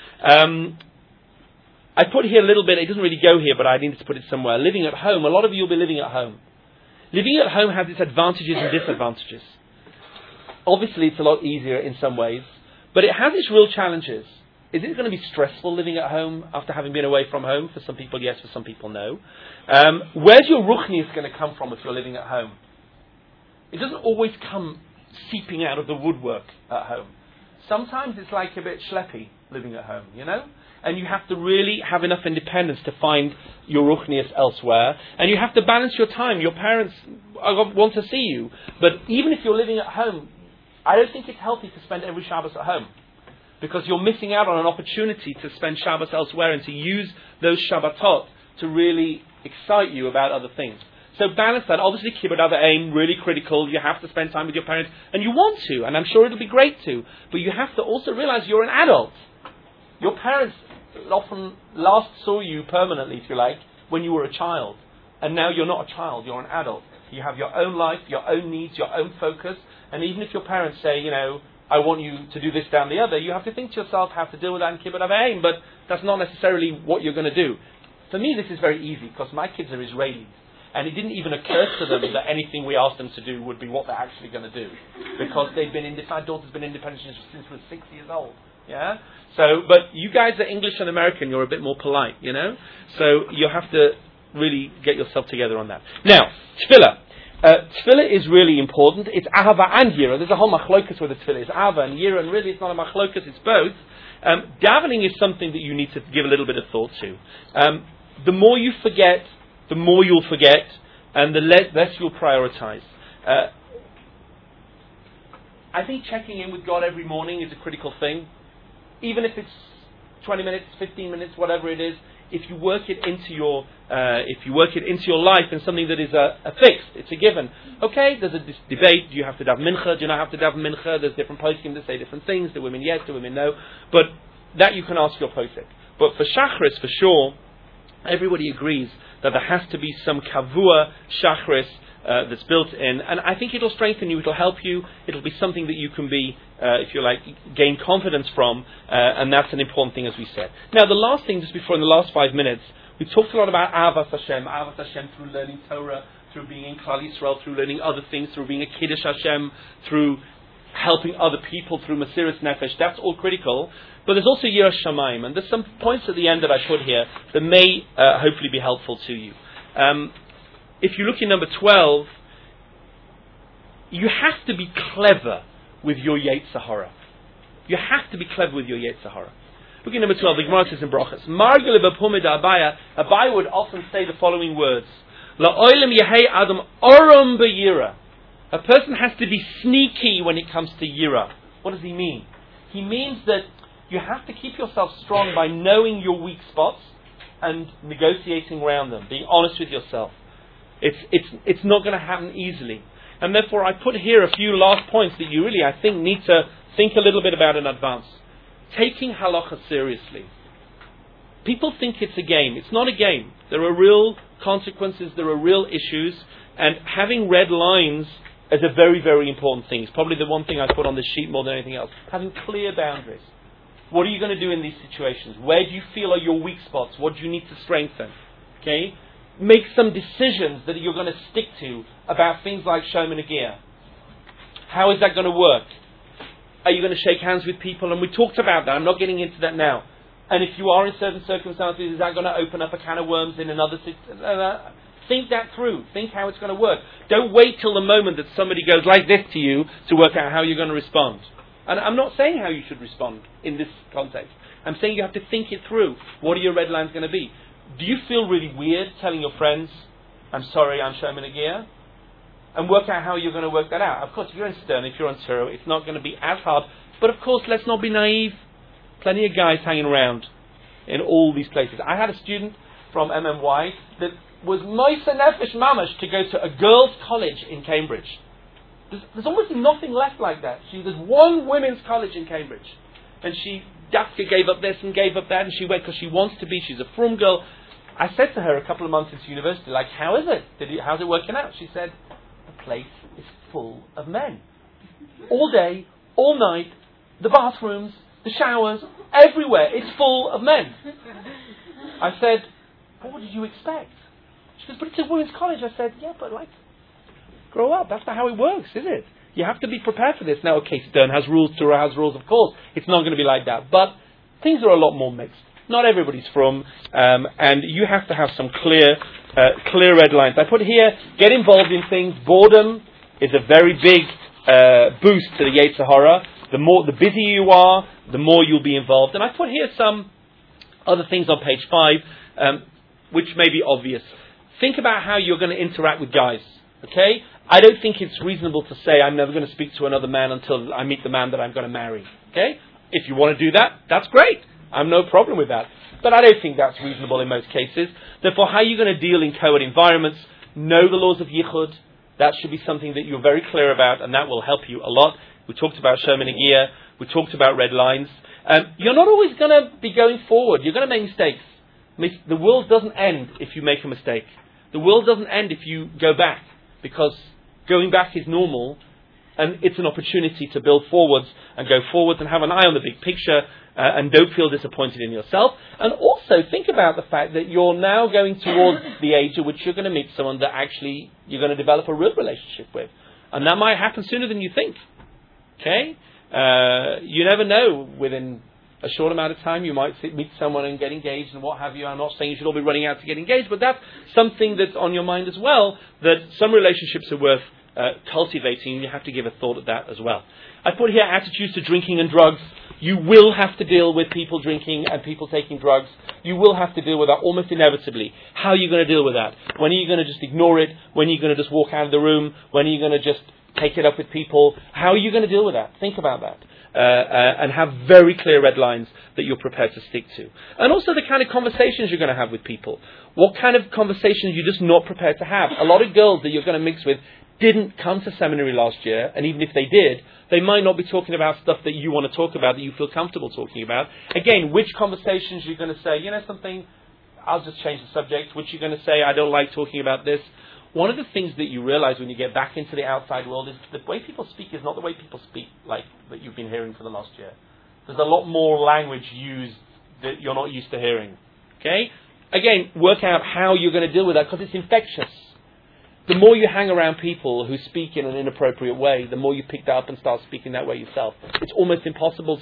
I put here a little bit. It doesn't really go here, but I needed to put it somewhere. Living at home. A lot of you will be living at home. Living at home has its advantages and disadvantages. Obviously, it's a lot easier in some ways, but it has its real challenges. Is it going to be stressful living at home after having been away from home? For some people, yes. For some people, no. Where's your ruchnius going to come from if you're living at home? It doesn't always come seeping out of the woodwork at home. Sometimes it's like a bit schleppy living at home, And you have to really have enough independence to find your ruchnius elsewhere. And you have to balance your time. Your parents want to see you. But even if you're living at home, I don't think it's healthy to spend every Shabbos at home. Because you're missing out on an opportunity to spend Shabbos elsewhere and to use those Shabbatot to really excite you about other things. So balance that. Obviously, kibbud av v'em, really critical. You have to spend time with your parents. And you want to. And I'm sure it'll be great to. But you have to also realize you're an adult. Your parents often last saw you permanently, if you like, when you were a child. And now you're not a child. You're an adult. You have your own life, your own needs, your own focus. And even if your parents say, I want you to do this, down the other, you have to think to yourself how to deal with that in kibbud av v'em. But that's not necessarily what you're going to do. For me, this is very easy because my kids are Israelis. And it didn't even occur to them that anything we asked them to do would be what they're actually going to do. Because my daughter's been independent since she was 6 years old. Yeah? But you guys are English and American, you're a bit more polite, So you have to really get yourself together on that. Now, tefillah. Tefillah is really important. It's ahava and yira. There's a whole machlokas with the tefillah. It's ahava and yira, and really it's not a machlokas, it's both. Davening is something that you need to give a little bit of thought to. The more you forget, the more you'll forget, and the less you'll prioritize. I think checking in with God every morning is a critical thing. Even if it's 20 minutes, 15 minutes, whatever it is, if you work it into your life and something that is a fixed, it's a given. Okay, there's a debate. Do you have to daven mincha? Do you not have to daven mincha? There's different poskim that say different things. Do women yes? Do women no? But that you can ask your posik. But for shachris, for sure, everybody agrees that there has to be some kavua shachris that's built in, and I think it'll strengthen you, it'll help you, it'll be something that you can be, if you like, gain confidence from, and that's an important thing, as we said. Now, the last thing, just before in the last 5 minutes, we talked a lot about Ahavas Hashem through learning Torah, through being in Klal Yisrael, through learning other things, through being a Kiddush Hashem, through helping other people, through Mesiras Nefesh. That's all critical. But there's also Yiras Shamayim, and there's some points at the end that I put here that may hopefully be helpful to you. If you look in number 12, you have to be clever with your Yetzer Hara. You have to be clever with your Yetzer Hara. Look at number 12, the Gemara says in Brachas, Margele b'pumid Abaya, Abaya would often say the following words, La'olam yehei adam oram b'yira. A person has to be sneaky when it comes to yira. What does he mean? He means that you have to keep yourself strong by knowing your weak spots and negotiating around them, being honest with yourself. It's not going to happen easily. And therefore I put here a few last points that you really, I think, need to think a little bit about in advance. Taking halacha seriously. People think it's a game. It's not a game. There are real consequences, there are real issues, and having red lines is a very, very important thing. It's probably the one thing I put on this sheet more than anything else. Having clear boundaries. What are you going to do in these situations? Where do you feel are your weak spots? What do you need to strengthen? Okay? Make some decisions that you're going to stick to about things like Shalom and Nagia. How is that going to work? Are you going to shake hands with people? And we talked about that. I'm not getting into that now. And if you are in certain circumstances, is that going to open up a can of worms in another situation? Think that through. Think how it's going to work. Don't wait till the moment that somebody goes like this to you to work out how you're going to respond. And I'm not saying how you should respond in this context. I'm saying you have to think it through. What are your red lines going to be? Do you feel really weird telling your friends, I'm sorry, I'm Shalom and Nagia? And work out how you're going to work that out. Of course, if you're in Stern, if you're on Turo, it's not going to be as hard. But of course, let's not be naive. Plenty of guys hanging around in all these places. I had a student from MMY that was Moisa Nefesh Mamash to go to a girls' college in Cambridge. There's almost nothing left like that. There's one women's college in Cambridge. And Dafka gave up this and gave up that, and she went because she wants to be. She's a frum girl. I said to her a couple of months into university, like, how is it? How's it working out? She said, the place is full of men. All day, all night, the bathrooms, the showers, everywhere. It's full of men. I said, what did you expect? She goes, but it's a women's college. I said, yeah, but grow up. That's not how it works, is it? You have to be prepared for this. Now, okay, Stern has rules, Torah has rules, of course. It's not going to be like that. But things are a lot more mixed. Not everybody's from, and you have to have some clear red lines. I put here, get involved in things. Boredom is a very big boost to the Yetzer Hara. The busier you are, the more you'll be involved. And I put here some other things on page 5, which may be obvious. Think about how you're going to interact with guys. Okay? I don't think it's reasonable to say I'm never going to speak to another man until I meet the man that I'm going to marry. Okay? If you want to do that, that's great. I've no problem with that. But I don't think that's reasonable in most cases. Therefore, how are you going to deal in co-ed environments? Know the laws of Yichud. That should be something that you're very clear about, and that will help you a lot. We talked about Shalom and Nagia. We talked about red lines. You're not always going to be going forward. You're going to make mistakes. The world doesn't end if you make a mistake. The world doesn't end if you go back, because going back is normal, and it's an opportunity to build forwards and go forwards and have an eye on the big picture, and don't feel disappointed in yourself. And also think about the fact that you're now going towards the age at which you're going to meet someone that actually you're going to develop a real relationship with. And that might happen sooner than you think. Okay? You never know. Within a short amount of time, you might meet someone and get engaged and what have you. I'm not saying you should all be running out to get engaged, but that's something that's on your mind as well, that some relationships are worth cultivating. You have to give a thought at that as well. I put here attitudes to drinking and drugs. You will have to deal with people drinking and people taking drugs. You will have to deal with that almost inevitably. How are you going to deal with that? When are you going to just ignore it? When are you going to just walk out of the room? When are you going to just take it up with people? How are you going to deal with that? Think about that. And have very clear red lines that you're prepared to stick to. And also the kind of conversations you're going to have with people. What kind of conversations you're just not prepared to have. A lot of girls that you're going to mix with didn't come to seminary last year, and even if they did, they might not be talking about stuff that you want to talk about, that you feel comfortable talking about. Again, which conversations you're going to say, you know something, I'll just change the subject. Which you're going to say, I don't like talking about this. One of the things that you realize when you get back into the outside world is the way people speak is not the way people speak like that you've been hearing for the last year. There's a lot more language used that you're not used to hearing. Okay? Again, work out how you're going to deal with that, because it's infectious. The more you hang around people who speak in an inappropriate way, the more you pick that up and start speaking that way yourself. It's almost impossible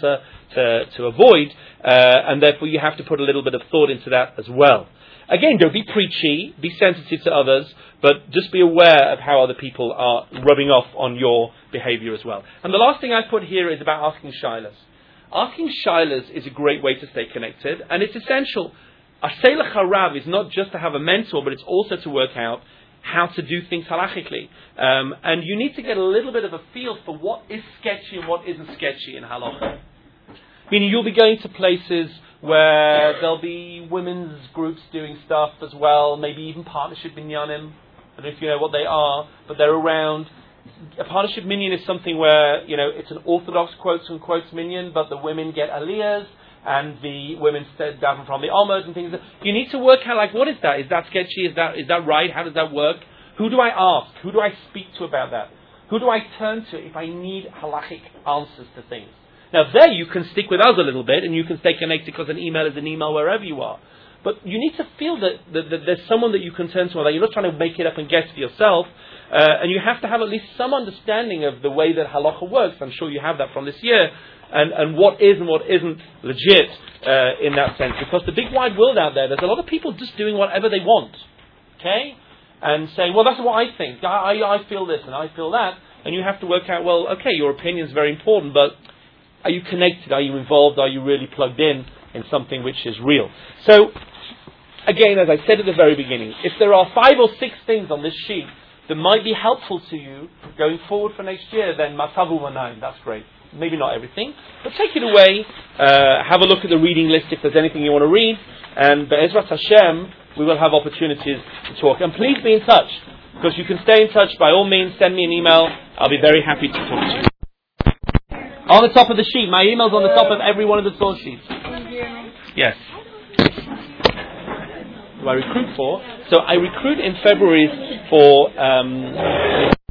to avoid, and therefore you have to put a little bit of thought into that as well. Again, don't be preachy, be sensitive to others, but just be aware of how other people are rubbing off on your behavior as well. And the last thing I put here is about asking shilas. Asking shilas is a great way to stay connected, and it's essential. A Seilach Harav is not just to have a mentor, but it's also to work out how to do things halachically. And you need to get a little bit of a feel for what is sketchy and what isn't sketchy in halacha. Meaning you'll be going to places where there'll be women's groups doing stuff as well, maybe even partnership minyanim. I don't know if you know what they are, but they're around. A partnership minyan is something where, it's an orthodox quotes and quotes minyan, but the women get aliyahs, and the women daven from the almos and things. You need to work out, what is that? Is that sketchy? Is that right? How does that work? Who do I ask? Who do I speak to about that? Who do I turn to if I need halachic answers to things? Now there you can stick with us a little bit, and you can stay connected because an email is an email wherever you are. But you need to feel that there's someone that you can turn to, that you're not trying to make it up and guess for yourself, and you have to have at least some understanding of the way that halacha works. I'm sure you have that from this year, and what is and what isn't legit in that sense. Because the big wide world out there's a lot of people just doing whatever they want, okay? And saying, well, that's what I think. I feel this and I feel that. And you have to work out, well, okay, your opinion is very important, but are you connected? Are you involved? Are you really plugged in something which is real? So, again, as I said at the very beginning, if there are 5 or 6 things on this sheet that might be helpful to you going forward for next year, then matavu manayim, that's great. Maybe not everything, but take it away, have a look at the reading list if there's anything you want to read, and Be'ezrat Hashem, we will have opportunities to talk. And please be in touch, because you can stay in touch by all means, send me an email, I'll be very happy to talk to you. On the top of the sheet, my email's on the top of every one of the source sheets. Yes. Who I recruit for? So I recruit in February for